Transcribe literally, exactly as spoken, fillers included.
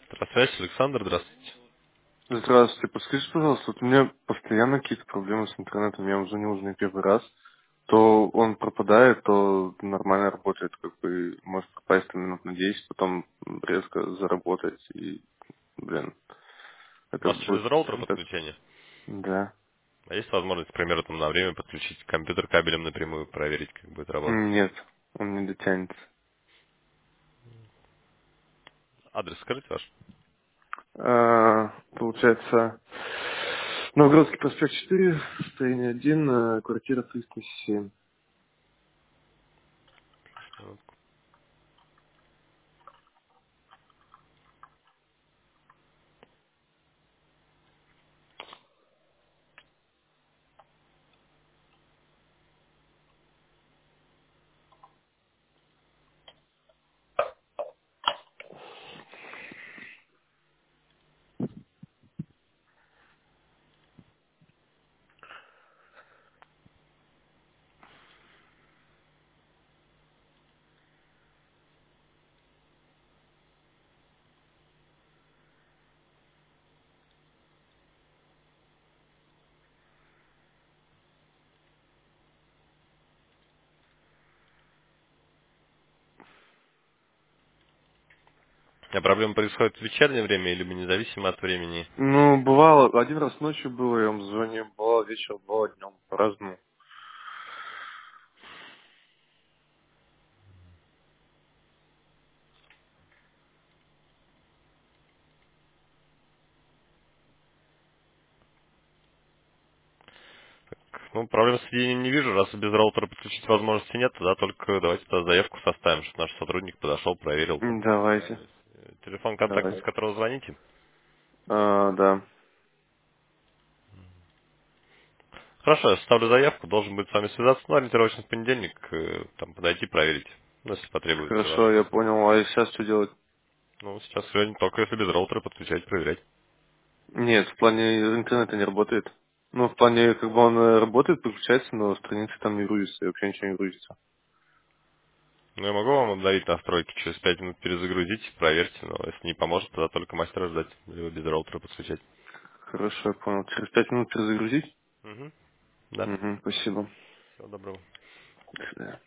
Здравствуйте, Александр, здравствуйте. Здравствуйте, подскажите, пожалуйста, вот у меня постоянно какие-то проблемы с интернетом. Я уже звонил уже не первый раз. То он пропадает, то нормально работает, как бы может пропасть там минут на десять, потом резко заработать. И, блин, У это вас через будет роутер так. подключение? Да. А есть возможность, к примеру, там на время подключить компьютер кабелем напрямую, проверить, как будет работать? Нет, он не дотянется. Адрес скажите ваш? А, получается, Новгородский проспект четыре, строение один, э, квартира триста семь. Минутку. А проблема происходит в вечернее время или независимо от времени? Ну, бывало, один раз ночью было, я вам звонил, бывало вечером, бывало днем, по-разному. Ну, проблем с соединением не вижу. Раз без роутера подключить возможности нет, тогда только давайте тогда заявку составим, чтобы наш сотрудник подошел, проверил там. М, Давайте, Э, Телефон контактный, с давайте. которого звоните. А, да, Хорошо, я составлю заявку, должен будет с вами связаться, ну, ориентировочно в понедельник, э, там, подойти, проверить, ну, если потребуется хорошо, ваши я услуги. понял. А сейчас что делать? Ну, сейчас сегодня только если без роутера подключать, проверять. Нет, в плане интернета не работает. Ну, в плане, как бы он э, работает, подключается, но страница там не грузится, и вообще ничего не грузится. Ну, я могу вам обновить настройки, через пять минут перезагрузить, проверьте, но если не поможет, тогда только мастера ждать, либо без роутера подключать. Хорошо, я понял. Через пять минут перезагрузить? Угу. Да. Угу, спасибо. Всего доброго. До свидания.